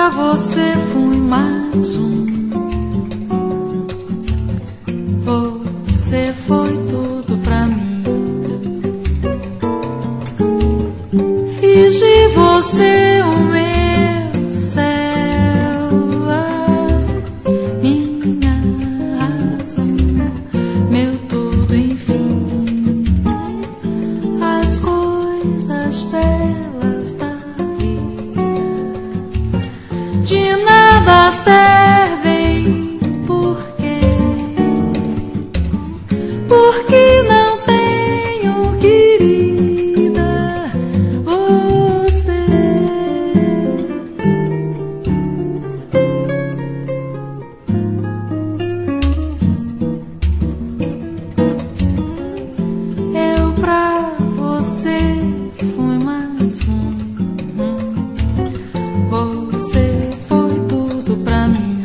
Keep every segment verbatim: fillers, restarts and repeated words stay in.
você fui mais um. Você foi tudo pra mim. Fiz de você o meu céu, a minha razão, meu tudo, enfim. As coisas belas da vida de nada servem, porque porque não tenho, querida, você. Eu pra você fui mais um. Você foi tudo pra mim.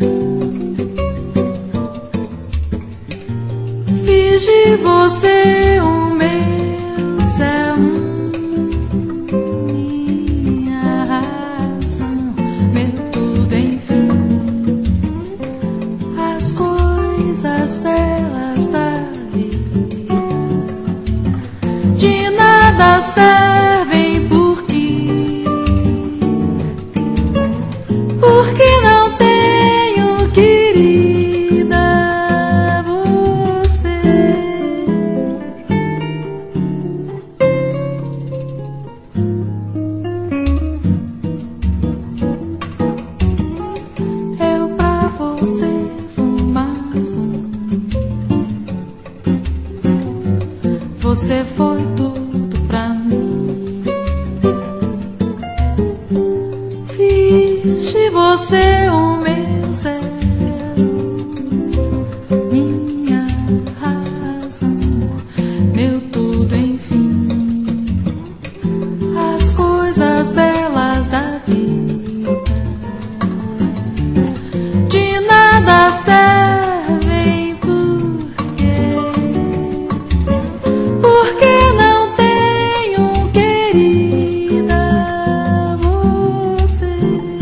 Fiz de você o meu céu, minha razão, meu tudo, enfim. As coisas belas da vida de nada servem, porque porque não tenho, querida, você. Eu pra você fui mais um. Você foi tudo pra mim. Fiz de você o meu céu, minha razão, meu tudo, enfim. As coisas belas da vida de nada servem, porque porque não tenho, querida, você.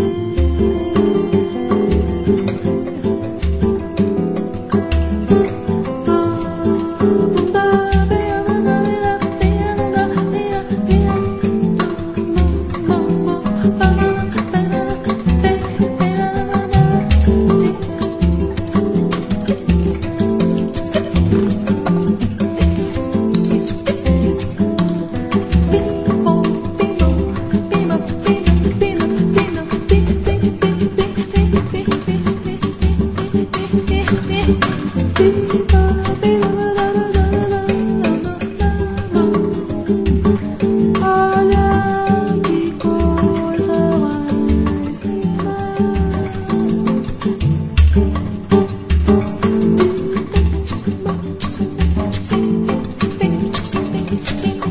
Olha que coisa mais linda.